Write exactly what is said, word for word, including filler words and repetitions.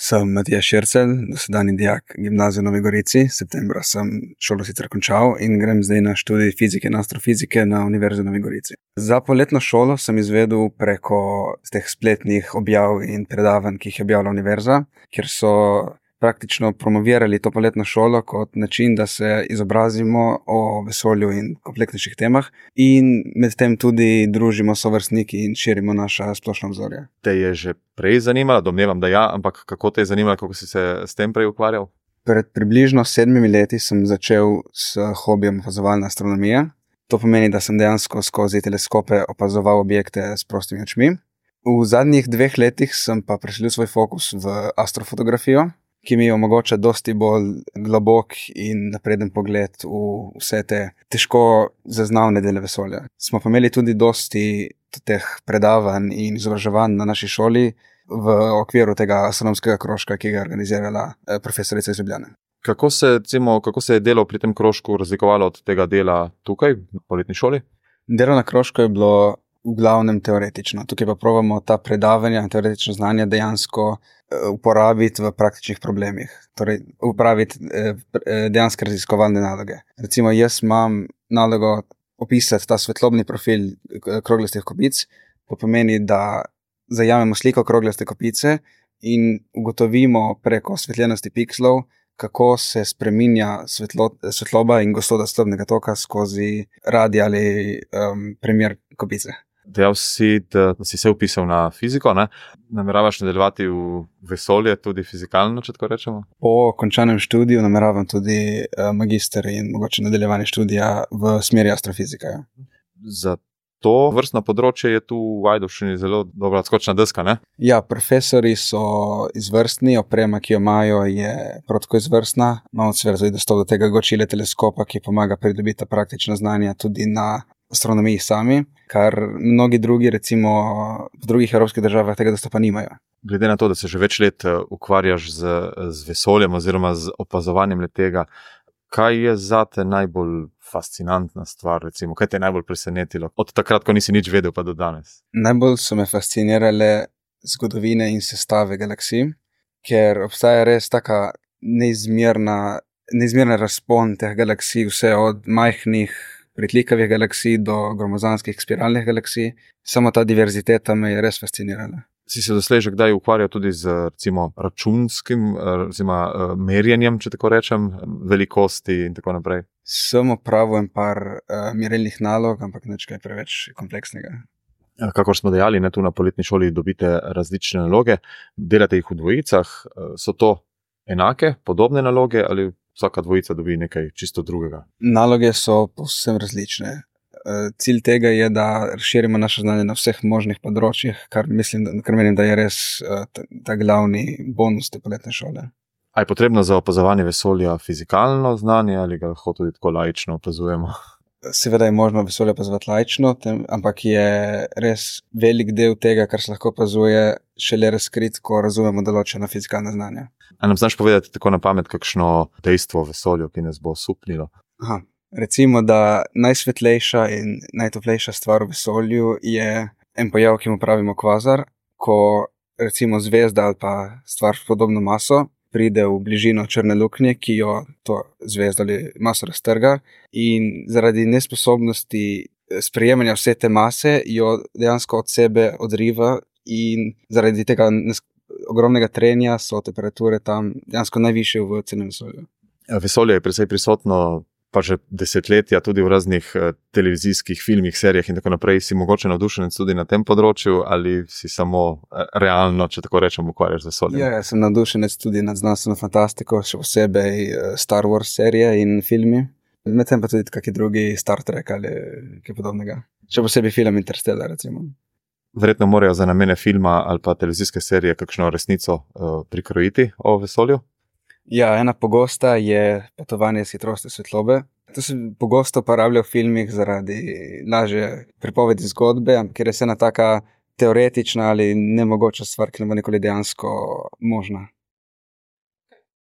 Sem Matija Šircelj, dosedanji dijak gimnazije v Novi Gorici. Septembra sem šolo sicer končal in grem zdaj na študij fizike in astrofizike na Univerzi v Novi Gorici. Za poletno šolo sem izvedel preko teh spletnih objav in predavanj, ki jih je objavila univerza, kjer so praktično promovirali to poletno šolo kot način, da se izobrazimo o vesolju in kompleksnejših temah in medtem tudi družimo sovrstniki in širimo naša splošna obzorja. Te je že prej zanimalo, domnevam, da ja, ampak kako te je zanimalo, kako si se s tem prej ukvarjal? Pred približno sedmimi leti sem začel s hobijem opazovalne astronomije. To pomeni, da sem dejansko skozi teleskope opazoval objekte s prostimi očmi. V zadnjih dveh letih sem pa preselil svoj fokus v astrofotografijo, ki mi omogoča dosti bolj globok in napreden pogled v vse te težko zaznavne dele vesolja. Smo pa imeli tudi dosti teh predavanj in izobraževanj na naši šoli v okviru tega astronomskega krožka, ki ga je organizirala profesorica iz Ljubljane. Kako se, recimo, kako se je delo pri tem krožku razlikovalo od tega dela tukaj, na poletni šoli? Delo na krožku je bilo v glavnem teoretično. Tukaj pa probamo ta predavanja in teoretično znanje dejansko uporabiti v praktičnih problemih. Torej, uporabiti dejanske raziskovalne naloge. Recimo, jaz imam nalogo opisati ta svetlobni profil kroglastih kopic. To pomeni, da zajamemo sliko kroglaste kopice in ugotovimo preko svetljenosti pikslov, kako se spreminja svetlo, svetloba in gostota svetlobnega toka skozi radij ali um, primer kopice. Dejal si, da si se upisal na fiziko, ne? Nameravaš nadaljevati v vesolje, tudi fizikalno, če tako rečemo? Po končanem študiju nameravam tudi magister in mogoče nadaljevanje študija v smeri astrofizika. Ja. Za to vrstno področje je tu v Ajdovščini zelo dobra odskočna deska, ne? Ja, profesori so izvrstni, oprema, ki jo imajo, je prav tako izvrstna. Imamo seveda tudi dostop do tega Gočile teleskopa, ki pomaga pridobiti praktična znanja tudi na astronomiji sami, kar mnogi drugi, recimo v drugih evropskih državah, tega dostopa nimajo. Glede na to, da se že več let ukvarjaš z, z vesoljem oziroma z opazovanjem letega, kaj je zate najbolj fascinantna stvar, recimo, kaj te je najbolj presenetilo od takrat, ko nisi nič vedel, pa do danes? Najbolj so me fascinirale zgodovine in sestave galaksij, ker obstaja res taka neizmerna, neizmerna razpon teh galaksij, vse od majhnih pritlikavih galaksij do gromozanskih spiralnih galaksij. Samo ta diverziteta me je res fascinirala. Si se doslej že kdaj ukvarjal tudi z recimo računskim recimo, merjenjem, če tako rečem, velikosti in tako naprej? Sem opravil en par uh, merilnih nalog, ampak nič kaj preveč kompleksnega. Kakor smo dejali, ne, tu na poletni šoli dobite različne naloge, delate jih v dvojicah, so to enake, podobne naloge ali vsaka dvojica dobi nekaj čisto drugega? Naloge so povsem različne. Cilj tega je, da razširimo naše znanje na vseh možnih področjih, kar mislim, kar menim, da je res ta, ta glavni bonus te poletne šole. A je potrebno za opazovanje vesolja fizikalno znanje ali ga lahko tudi tako laično opazujemo? Seveda je možno vesolje opazovati laično, tem, ampak je res velik del tega, kar se lahko opazuje, šele razkrit, ko razumemo določena fizikalna znanja. A nam znaš povedati tako na pamet kakšno dejstvo o vesolju, ki nas bo osupnilo? Aha. Recimo, da najsvetlejša in najtoplejša stvar v vesolju je en pojav, ki mu pravimo kvazar, ko recimo zvezda ali pa stvar s podobno maso pride v bližino črne luknje, ki jo to zvezda ali maso raztrga in zaradi nesposobnosti sprejemanja vse te mase jo dejansko od sebe odriva in zaradi tega ogromnega trenja so temperature tam dejansko najvišje v celem vesolju. Vesolje je precej prisotno pa že desetletja tudi v raznih televizijskih filmih, serijah in tako naprej. Si mogoče navdušenec tudi na tem področju ali si samo realno, če tako rečem, ukvarjaš z vesoljem? Ja, ja, sem navdušenec tudi nad znanstveno fantastiko, še posebej Star Wars serije in filmi. Medtem pa tudi kakšni drugi Star Trek ali kaj podobnega. Še posebej film Interstellar, recimo. Verjetno morajo za namene filma ali pa televizijske serije kakšno resnico uh, prikrojiti o vesolju? Ja, ena pogosta je potovanje s hitrostjo svetlobe. To se pogosto uporablja v filmih zaradi lažje pripovedi zgodbe, ker je ena taka teoretična ali nemogoča stvar, ki ne bo nikoli dejansko možna.